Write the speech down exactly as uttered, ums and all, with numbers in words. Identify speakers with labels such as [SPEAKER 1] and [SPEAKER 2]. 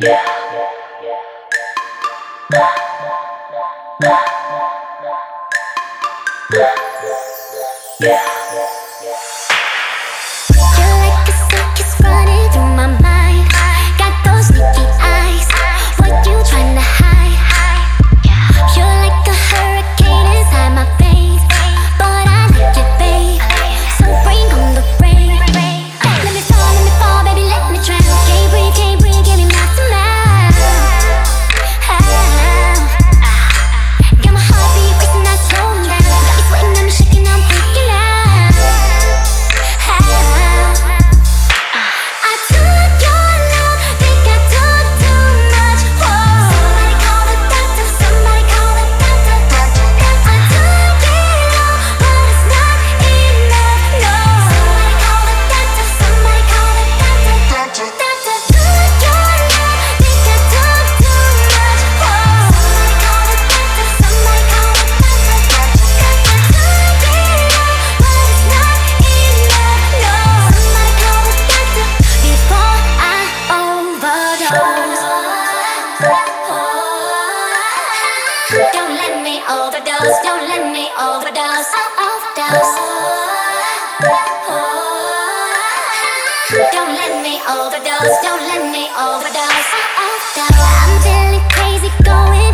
[SPEAKER 1] You're like a circus running through my mind. Got those sneaky eyes. What you trying to hide? You're like a hurricane inside my veins, but I like it, babe. So bring on the rain. Let me fall, let me fall, baby, let me drown. Can't breathe, can't breathe, give me mouth to mouth. Got my heartbeat racing, not slowing down. Got me sweating, got me shaking, I'm freaking out. I took your love, think I took too much. Whoa. Somebody call the doctor, somebody call the doctor. I took it all, but it's not enough, no. Somebody call the doctor, somebody call the doctor. Doctor, doctor. Took your love, think I took too much. Whoa. Somebody call the doctor, somebody call the doctor. Doctor, doctor. Took it all, but it's not enough, no. Somebody call the doctor before I overdose. Don't let me overdose. Don't let me overdose. Overdose. Don't let me overdose. Don't let me overdose. Overdose. I'm feeling crazy, going